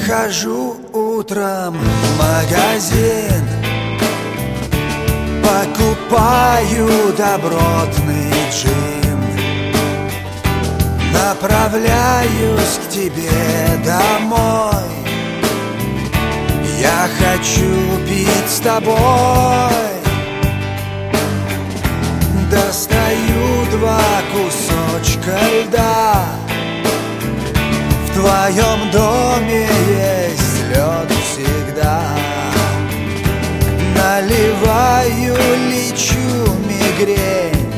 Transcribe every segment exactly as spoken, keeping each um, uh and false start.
Хожу утром в магазин, покупаю добротный джин, направляюсь к тебе домой. Я хочу пить с тобой. Достаю два кусочка льда. В твоем доме есть лед всегда. Наливаю, лечу мигрень.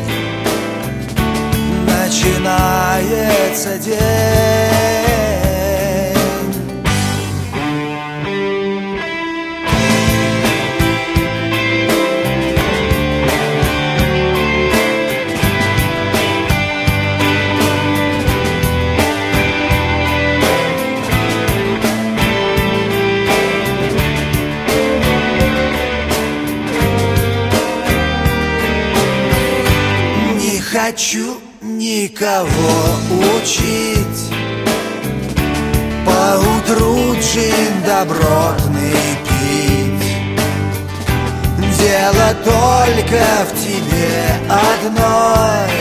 Начинается день. Хочу никого учить, поутру джин добротный пить. Дело только в тебе одной.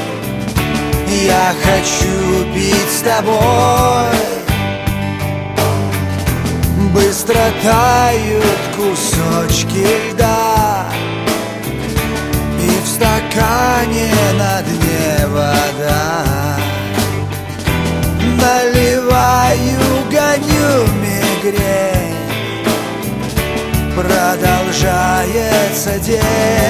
Я хочу пить с тобой. Быстро тают кусочки льда, и в стакане на дне вода. Наливаю, гоню мигрень. Продолжается день.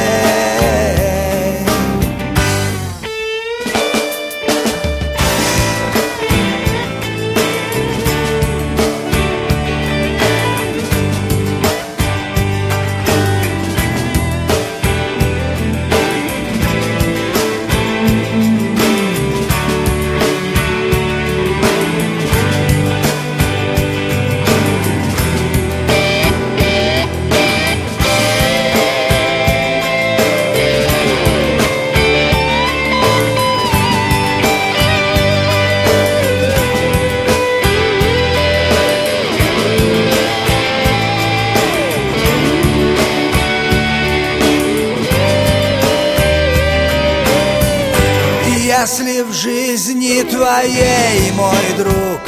Если в жизни твоей, мой друг,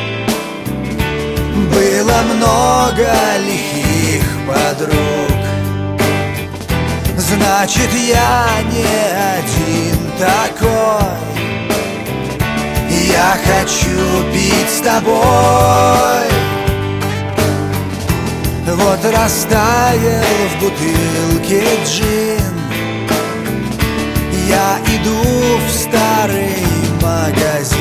было много лихих подруг, значит, я не один такой. Я хочу пить с тобой. Вот растаял в бутылке джин. Я иду в старый магазин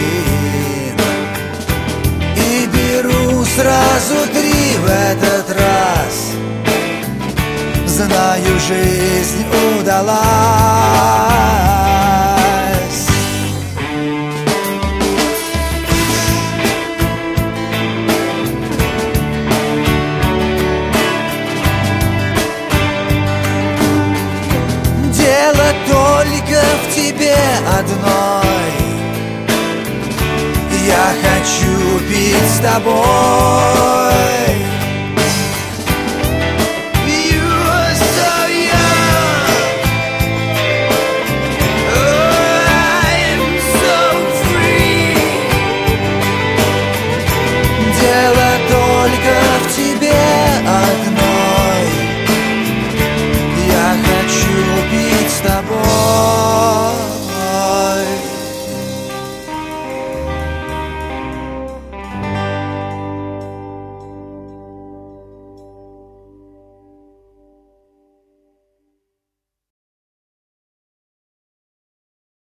и беру сразу три в этот раз. Знаю, жизнь удалась. Дело только в тебе одной. Я хочу пить с тобой.